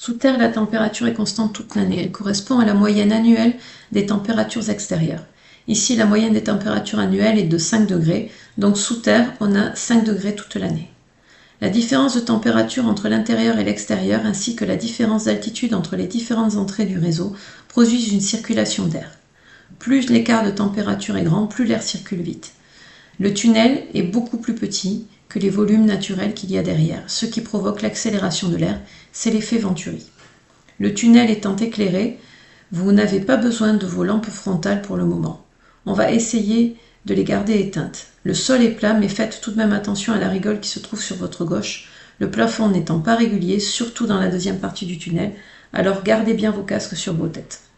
Sous terre, la température est constante toute l'année. Elle correspond à la moyenne annuelle des températures extérieures. Ici, la moyenne des températures annuelles est de 5 degrés, donc sous terre, on a 5 degrés toute l'année. La différence de température entre l'intérieur et l'extérieur, ainsi que la différence d'altitude entre les différentes entrées du réseau, produisent une circulation d'air. Plus l'écart de température est grand, plus l'air circule vite. Le tunnel est beaucoup plus petit que les volumes naturels qu'il y a derrière, ce qui provoque l'accélération de l'air, c'est l'effet Venturi. Le tunnel étant éclairé, vous n'avez pas besoin de vos lampes frontales pour le moment. On va essayer de les garder éteintes. Le sol est plat, mais faites tout de même attention à la rigole qui se trouve sur votre gauche, le plafond n'étant pas régulier, surtout dans la deuxième partie du tunnel, alors gardez bien vos casques sur vos têtes.